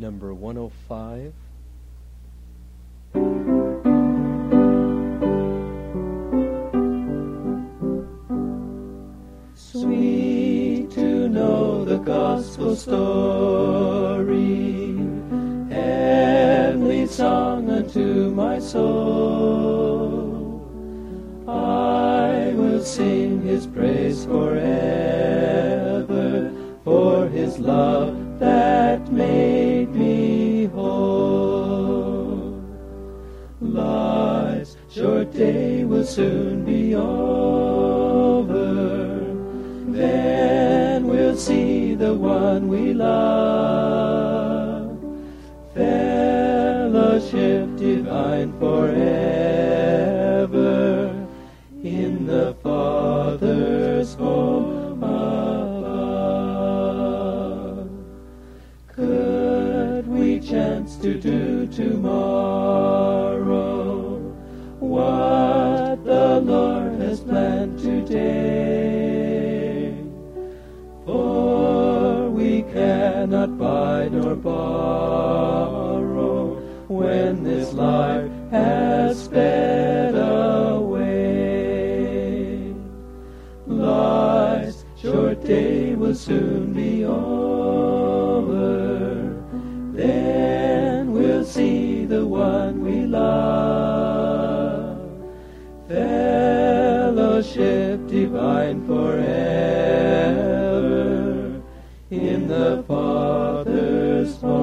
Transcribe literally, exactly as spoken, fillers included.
number one oh five. Sweet to know the gospel story, heavenly song unto my soul. I will sing his praise forever, for his love that made me whole. Life's short day will soon be over, then we'll see the one we love. Fellowship divine forever, in the Father's home above. Could we chance to do tomorrow what the Lord has planned today? For we cannot buy nor borrow when this life has sped away. Life's short day will soon be over, then we'll see the one we love. Fellowship divine forever, in the Father's home.